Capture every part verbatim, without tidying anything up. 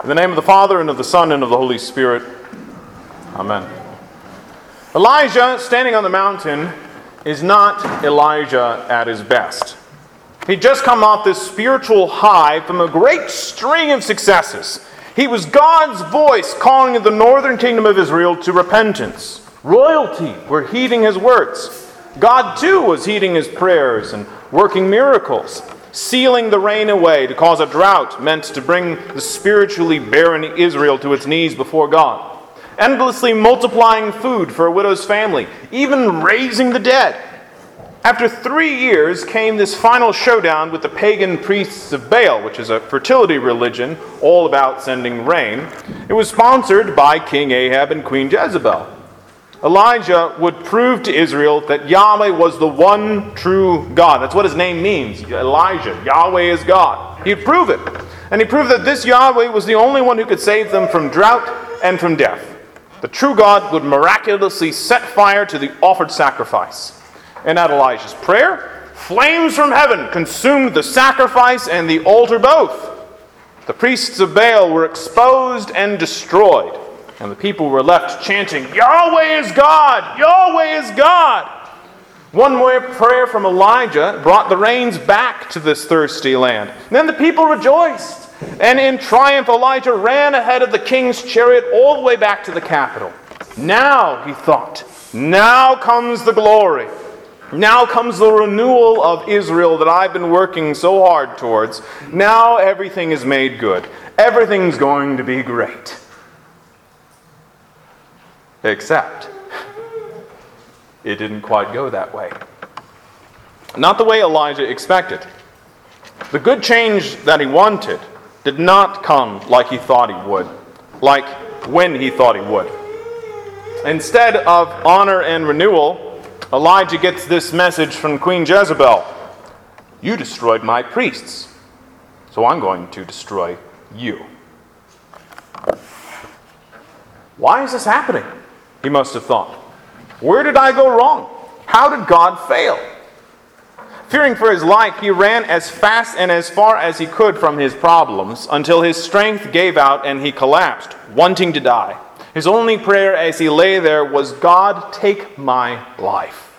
In the name of the Father, and of the Son, and of the Holy Spirit. Amen. Elijah, standing on the mountain, is not Elijah at his best. He'd just come off this spiritual high from a great string of successes. He was God's voice calling the northern kingdom of Israel to repentance. Royalty were heeding his words. God, too, was heeding his prayers and working miracles. Sealing the rain away to cause a drought meant to bring the spiritually barren Israel to its knees before God. Endlessly multiplying food for a widow's family, even raising the dead. After three years came this final showdown with the pagan priests of Baal, which is a fertility religion all about sending rain. It was sponsored by King Ahab and Queen Jezebel. Elijah would prove to Israel that Yahweh was the one true God. That's what his name means, Elijah. Yahweh is God. He'd prove it. And he proved that this Yahweh was the only one who could save them from drought and from death. The true God would miraculously set fire to the offered sacrifice. And at Elijah's prayer, flames from heaven consumed the sacrifice and the altar both. The priests of Baal were exposed and destroyed. And the people were left chanting, Yahweh is God! Yahweh is God! One more prayer from Elijah brought the rains back to this thirsty land. And then the people rejoiced. And in triumph, Elijah ran ahead of the king's chariot all the way back to the capital. Now, he thought, now comes the glory. Now comes the renewal of Israel that I've been working so hard towards. Now everything is made good. Everything's going to be great. Except, it didn't quite go that way. Not the way Elijah expected. The good change that he wanted did not come like he thought he would, like when he thought he would. Instead of honor and renewal, Elijah gets this message from Queen Jezebel. You destroyed my priests, so I'm going to destroy you. Why is this happening? He must have thought. Where did I go wrong? How did God fail? Fearing for his life, he ran as fast and as far as he could from his problems until his strength gave out and he collapsed, wanting to die. His only prayer as he lay there was, God, take my life.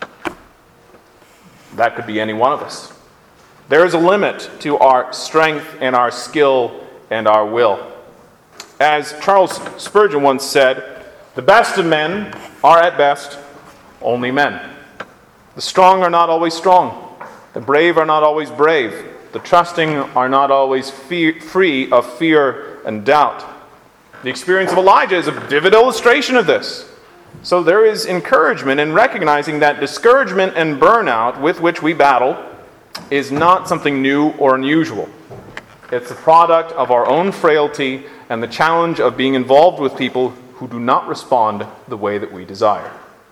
That could be any one of us. There is a limit to our strength and our skill and our will. As Charles Spurgeon once said, the best of men are at best only men. The strong are not always strong. The brave are not always brave. The trusting are not always fe- free of fear and doubt. The experience of Elijah is a vivid illustration of this. So there is encouragement in recognizing that discouragement and burnout with which we battle is not something new or unusual. It's a product of our own frailty and the challenge of being involved with people who do not respond the way that we desire.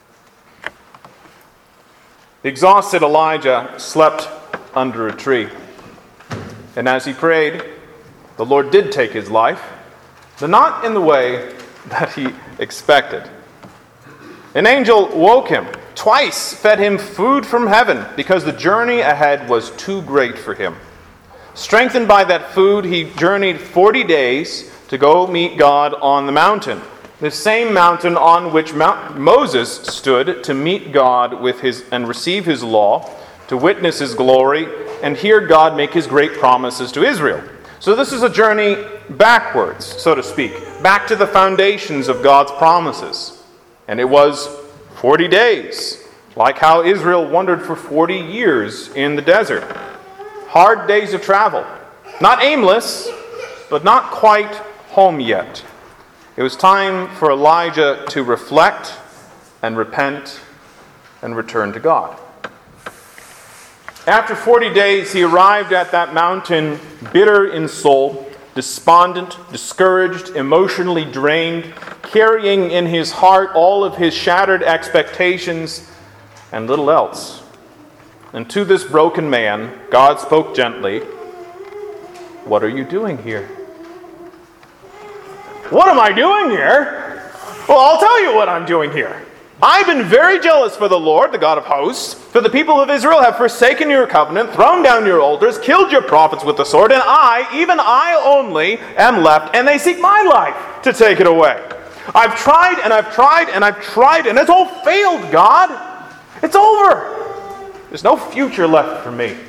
The exhausted Elijah slept under a tree. And as he prayed, the Lord did take his life, but not in the way that he expected. An angel woke him, twice fed him food from heaven because the journey ahead was too great for him. Strengthened by that food, he journeyed forty days to go meet God on the mountain. The same mountain on which Mount Moses stood to meet God with his and receive his law, to witness his glory, and hear God make his great promises to Israel. So this is a journey backwards, so to speak, back to the foundations of God's promises. And it was forty days, like how Israel wandered for forty years in the desert. Hard days of travel. Not aimless, but not quite home yet. It was time for Elijah to reflect and repent and return to God. After forty days, he arrived at that mountain bitter in soul, despondent, discouraged, emotionally drained, carrying in his heart all of his shattered expectations and little else. And to this broken man, God spoke gently, "What are you doing here?" What am I doing here? Well, I'll tell you what I'm doing here. I've been very jealous for the Lord, the God of hosts, for the people of Israel have forsaken your covenant, thrown down your altars, killed your prophets with the sword, and I, even I only, am left, and they seek my life to take it away. I've tried, and I've tried, and I've tried, and it's all failed, God. It's over. There's no future left for me.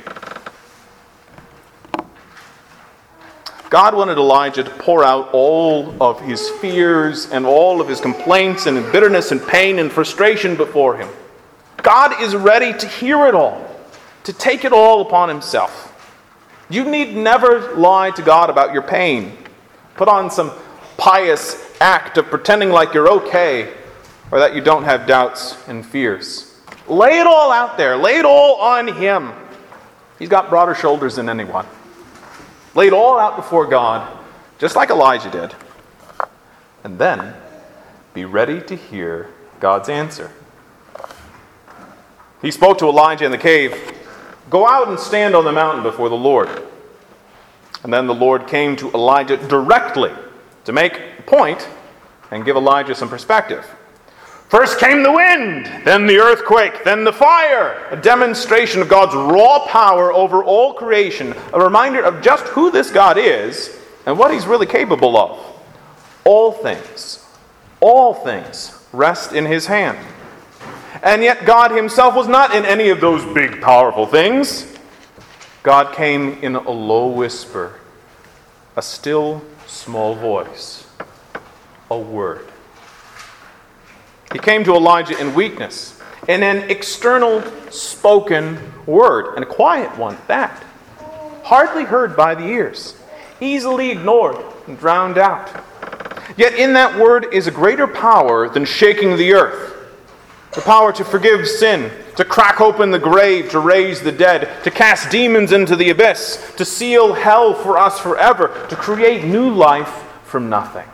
God wanted Elijah to pour out all of his fears and all of his complaints and bitterness and pain and frustration before him. God is ready to hear it all, to take it all upon himself. You need never lie to God about your pain. Put on some pious act of pretending like you're okay or that you don't have doubts and fears. Lay it all out there. Lay it all on him. He's got broader shoulders than anyone. Lay it all out before God, just like Elijah did. And then be ready to hear God's answer. He spoke to Elijah in the cave, "Go out and stand on the mountain before the Lord." And then the Lord came to Elijah directly to make a point and give Elijah some perspective. First came the wind, then the earthquake, then the fire, a demonstration of God's raw power over all creation, a reminder of just who this God is and what he's really capable of. All things, all things rest in his hand. And yet God himself was not in any of those big, powerful things. God came in a low whisper, a still, small voice, a word. He came to Elijah in weakness, in an external spoken word, and a quiet one at that, hardly heard by the ears, easily ignored and drowned out. Yet in that word is a greater power than shaking the earth. The power to forgive sin, to crack open the grave, to raise the dead, to cast demons into the abyss, to seal hell for us forever, to create new life from nothing.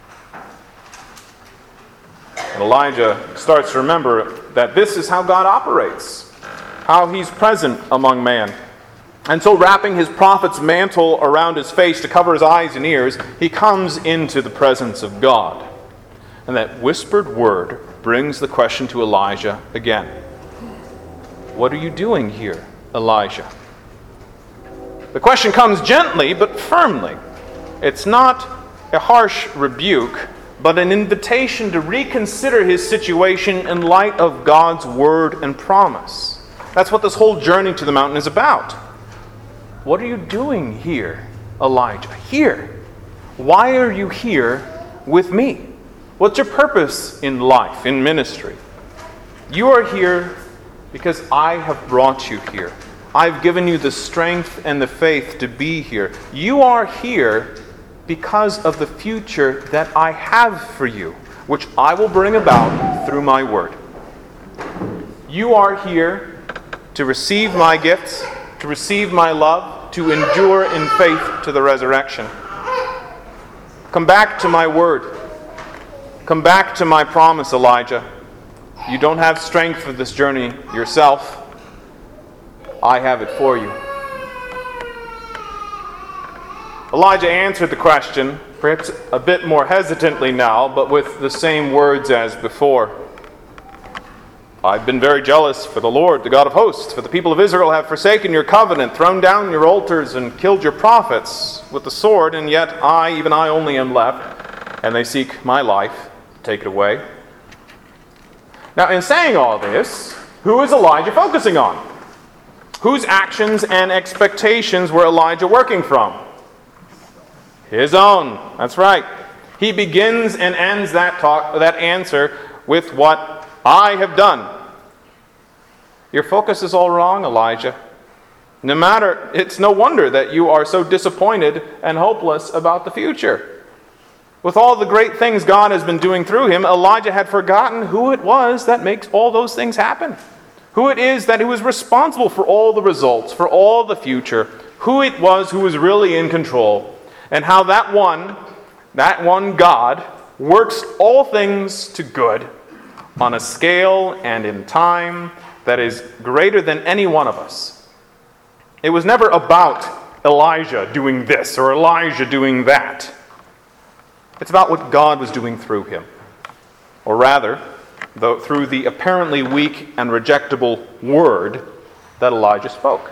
And Elijah starts to remember that this is how God operates, how he's present among man. And so wrapping his prophet's mantle around his face to cover his eyes and ears, he comes into the presence of God. And that whispered word brings the question to Elijah again. What are you doing here, Elijah? The question comes gently but firmly. It's not a harsh rebuke, but an invitation to reconsider his situation in light of God's word and promise. That's what this whole journey to the mountain is about. What are you doing here, Elijah? Here. Why are you here with me? What's your purpose in life, in ministry? You are here because I have brought you here. I've given you the strength and the faith to be here. You are here because of the future that I have for you, which I will bring about through my word. You are here to receive my gifts, to receive my love, to endure in faith to the resurrection. Come back to my word. Come back to my promise, Elijah. You don't have strength for this journey yourself. I have it for you. Elijah answered the question, perhaps a bit more hesitantly now, but with the same words as before. I've been very jealous for the Lord, the God of hosts, for the people of Israel have forsaken your covenant, thrown down your altars, and killed your prophets with the sword, and yet I, even I only am left, and they seek my life. Take it away. Now, in saying all this, who is Elijah focusing on? Whose actions and expectations were Elijah working from? His own. That's right. He begins and ends that talk, that answer with what I have done. Your focus is all wrong, Elijah. No matter, it's no wonder that you are so disappointed and hopeless about the future. With all the great things God has been doing through him, Elijah had forgotten who it was that makes all those things happen. Who it is that he was responsible for all the results, for all the future. Who it was who was really in control. And how that one, that one God, works all things to good on a scale and in time that is greater than any one of us. It was never about Elijah doing this or Elijah doing that. It's about what God was doing through him. Or rather, though, through the apparently weak and rejectable word that Elijah spoke.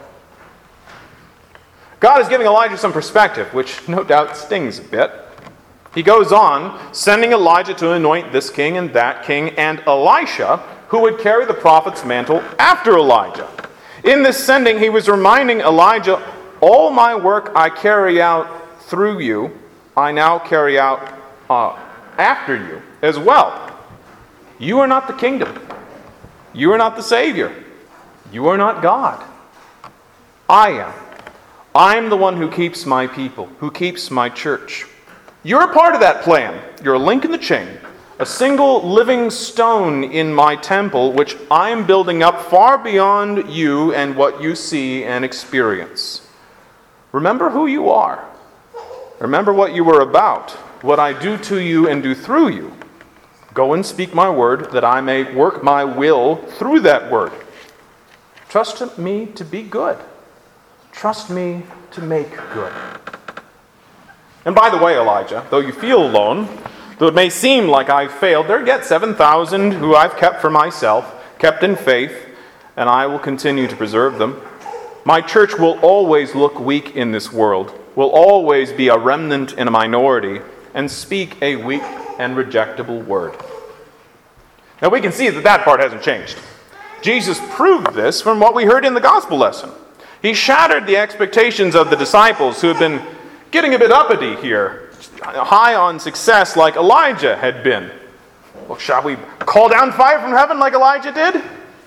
God is giving Elijah some perspective, which no doubt stings a bit. He goes on, sending Elijah to anoint this king and that king, and Elisha, who would carry the prophet's mantle after Elijah. In this sending, he was reminding Elijah, all my work I carry out through you, I now carry out uh, after you as well. You are not the kingdom. You are not the Savior. You are not God. I am. I am the one who keeps my people, who keeps my church. You're a part of that plan. You're a link in the chain, a single living stone in my temple, which I am building up far beyond you and what you see and experience. Remember who you are. Remember what you were about, what I do to you and do through you. Go and speak my word, that I may work my will through that word. Trust me to be good. Trust me to make good. And by the way, Elijah, though you feel alone, though it may seem like I've failed, there are yet seven thousand who I've kept for myself, kept in faith, and I will continue to preserve them. My church will always look weak in this world, will always be a remnant in a minority, and speak a weak and rejectable word. Now we can see that that part hasn't changed. Jesus proved this from what we heard in the gospel lesson. He shattered the expectations of the disciples who had been getting a bit uppity here, high on success like Elijah had been. Well, shall we call down fire from heaven like Elijah did?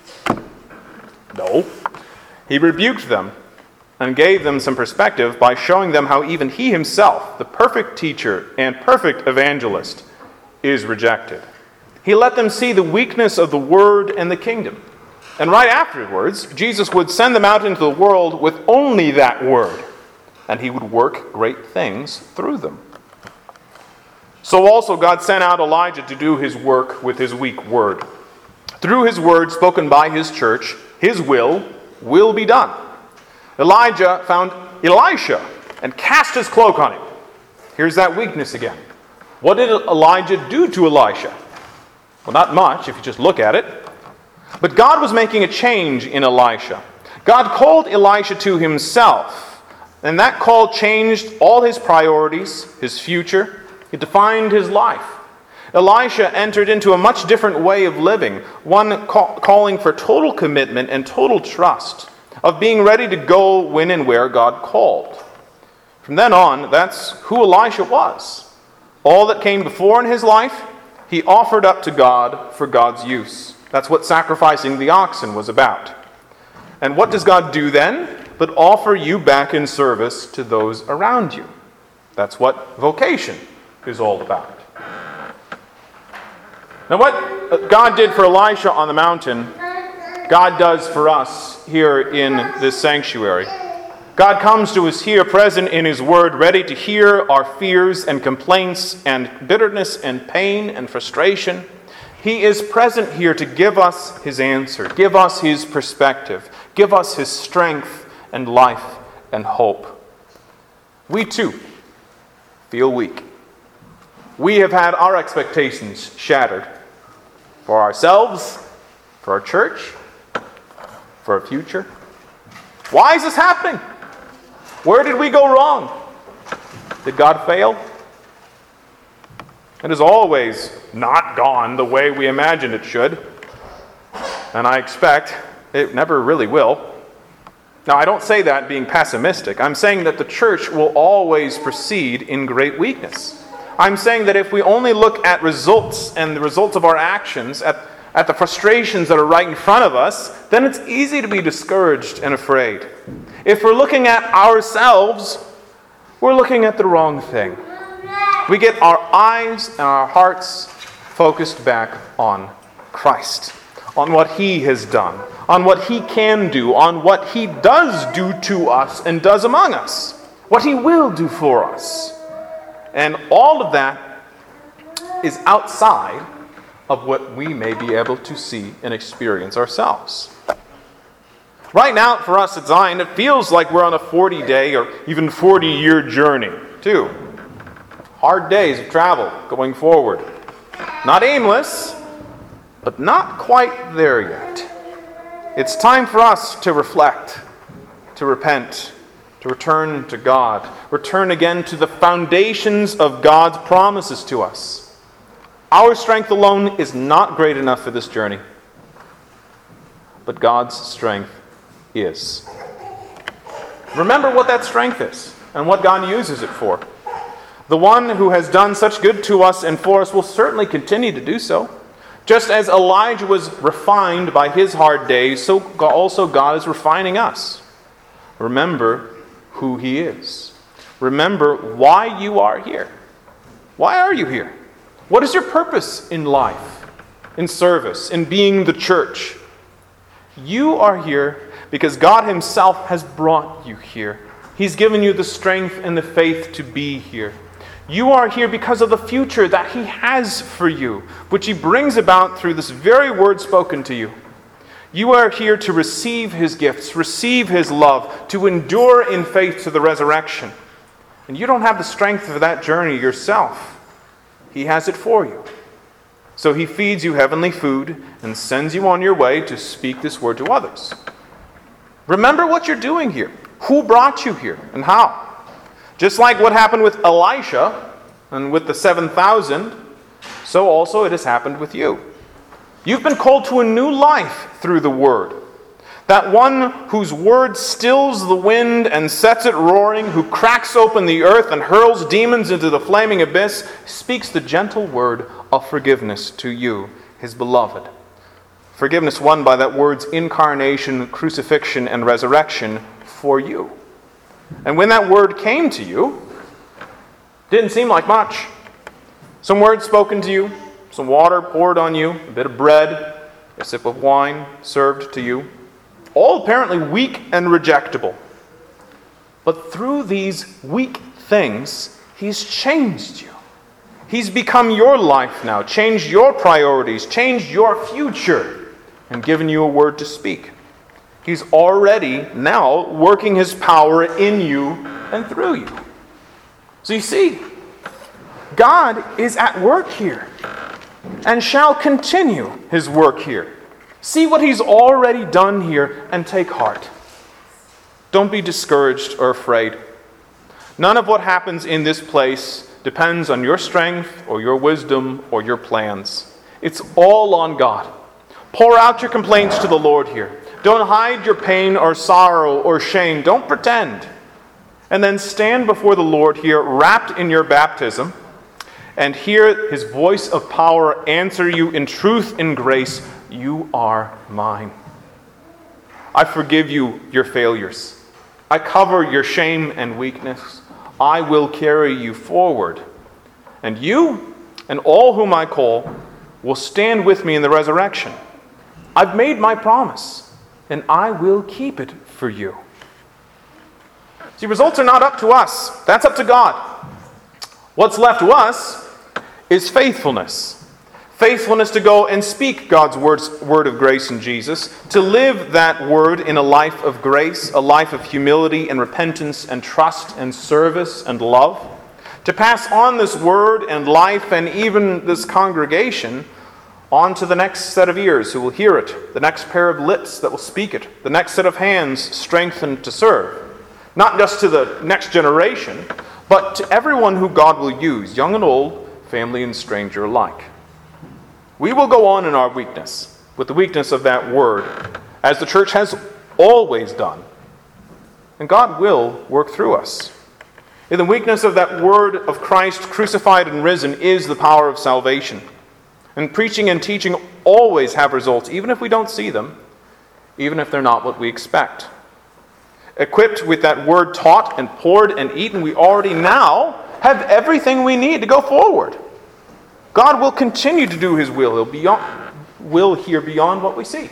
No. He rebuked them and gave them some perspective by showing them how even he himself, the perfect teacher and perfect evangelist, is rejected. He let them see the weakness of the word and the kingdom. And right afterwards, Jesus would send them out into the world with only that word, and he would work great things through them. So also God sent out Elijah to do his work with his weak word. Through his word spoken by his church, his will will be done. Elijah found Elisha and cast his cloak on him. Here's that weakness again. What did Elijah do to Elisha? Well, not much if you just look at it. But God was making a change in Elisha. God called Elisha to himself. And that call changed all his priorities, his future. It defined his life. Elisha entered into a much different way of living, one call, calling for total commitment and total trust, of being ready to go when and where God called. From then on, that's who Elisha was. All that came before in his life, he offered up to God for God's use. That's what sacrificing the oxen was about. And what does God do then? But offer you back in service to those around you. That's what vocation is all about. Now what God did for Elisha on the mountain, God does for us here in this sanctuary. God comes to us here present in his word, ready to hear our fears and complaints and bitterness and pain and frustration. He is present here to give us his answer, give us his perspective, give us his strength and life and hope. We too feel weak. We have had our expectations shattered for ourselves, for our church, for our future. Why is this happening? Where did we go wrong? Did God fail? It has always not gone the way we imagined it should, and I expect it never really will. Now, I don't say that being pessimistic. I'm saying that the church will always proceed in great weakness. I'm saying that if we only look at results and the results of our actions, at, at the frustrations that are right in front of us, then it's easy to be discouraged and afraid. If we're looking at ourselves, we're looking at the wrong thing. We get our eyes and our hearts focused back on Christ, on what he has done, on what he can do, on what he does do to us and does among us, what he will do for us. And all of that is outside of what we may be able to see and experience ourselves. Right now, for us at Zion, it feels like we're on a forty-day or even forty-year journey, too. Hard days of travel going forward. Not aimless, but not quite there yet. It's time for us to reflect, to repent, to return to God, return again to the foundations of God's promises to us. Our strength alone is not great enough for this journey, but God's strength is. Remember what that strength is and what God uses it for. The one who has done such good to us and for us will certainly continue to do so. Just as Elijah was refined by his hard days, so also God is refining us. Remember who he is. Remember why you are here. Why are you here? What is your purpose in life, in service, in being the church? You are here because God himself has brought you here. He's given you the strength and the faith to be here. You are here because of the future that he has for you, which he brings about through this very word spoken to you. You are here to receive his gifts, receive his love, to endure in faith to the resurrection. And you don't have the strength for that journey yourself. He has it for you. So he feeds you heavenly food and sends you on your way to speak this word to others. Remember what you're doing here. Who brought you here and how? Just like what happened with Elisha and with the seven thousand, so also it has happened with you. You've been called to a new life through the Word. That one whose word stills the wind and sets it roaring, who cracks open the earth and hurls demons into the flaming abyss, speaks the gentle word of forgiveness to you, his beloved. Forgiveness won by that word's incarnation, crucifixion, and resurrection for you. And when that word came to you, didn't seem like much. Some words spoken to you, some water poured on you, a bit of bread, a sip of wine served to you, all apparently weak and rejectable. But through these weak things, he's changed you. He's become your life now, changed your priorities, changed your future, and given you a word to speak. He's already now working his power in you and through you. So you see, God is at work here and shall continue his work here. See what he's already done here and take heart. Don't be discouraged or afraid. None of what happens in this place depends on your strength or your wisdom or your plans. It's all on God. Pour out your complaints to the Lord here. Don't hide your pain or sorrow or shame. Don't pretend. And then stand before the Lord here, wrapped in your baptism, and hear his voice of power answer you in truth and grace. You are mine. I forgive you your failures. I cover your shame and weakness. I will carry you forward. And you and all whom I call will stand with me in the resurrection. I've made my promise, and I will keep it for you. See, results are not up to us. That's up to God. What's left to us is faithfulness. Faithfulness to go and speak God's words, word of grace in Jesus, to live that word in a life of grace, a life of humility and repentance and trust and service and love, to pass on this word and life and even this congregation on to the next set of ears who will hear it, the next pair of lips that will speak it, the next set of hands strengthened to serve. Not just to the next generation, but to everyone who God will use, young and old, family and stranger alike. We will go on in our weakness, with the weakness of that word, as the church has always done. And God will work through us. In the weakness of that word of Christ crucified and risen is the power of salvation. And preaching and teaching always have results, even if we don't see them, even if they're not what we expect. Equipped with that word taught and poured and eaten, we already now have everything we need to go forward. God will continue to do his will. He'll beyond, will here beyond what we see.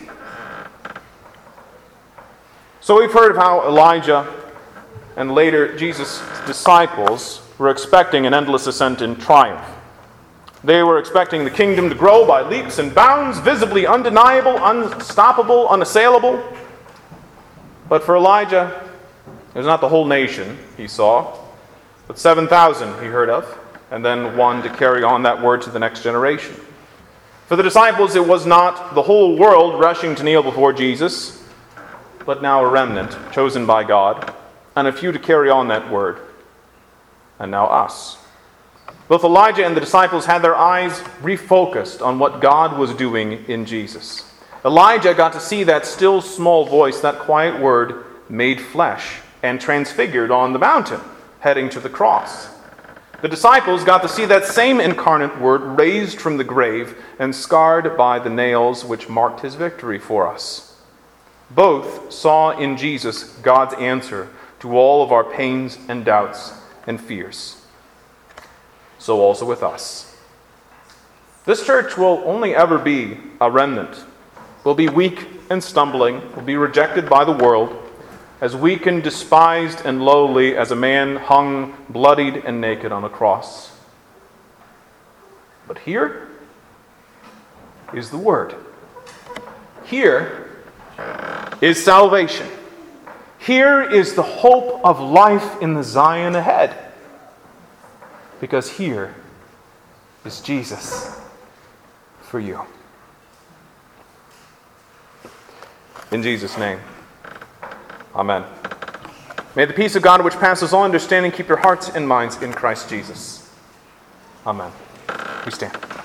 So we've heard of how Elijah and later Jesus' disciples were expecting an endless ascent in triumph. They were expecting the kingdom to grow by leaps and bounds, visibly undeniable, unstoppable, unassailable. But for Elijah, it was not the whole nation he saw, but seven thousand he heard of, and then one to carry on that word to the next generation. For the disciples, it was not the whole world rushing to kneel before Jesus, but now a remnant chosen by God, and a few to carry on that word, and now us. Both Elijah and the disciples had their eyes refocused on what God was doing in Jesus. Elijah got to see that still small voice, that quiet word, made flesh and transfigured on the mountain, heading to the cross. The disciples got to see that same incarnate word raised from the grave and scarred by the nails which marked his victory for us. Both saw in Jesus God's answer to all of our pains and doubts and fears. So also with us. This church will only ever be a remnant. Will be weak and stumbling, will be rejected by the world, as weak and despised and lowly as a man hung bloodied and naked on a cross. But here is the Word. Here is salvation. Here is the hope of life in the Zion ahead. Because here is Jesus for you. In Jesus' name, amen. May the peace of God, which passes all understanding, keep your hearts and minds in Christ Jesus. Amen. We stand.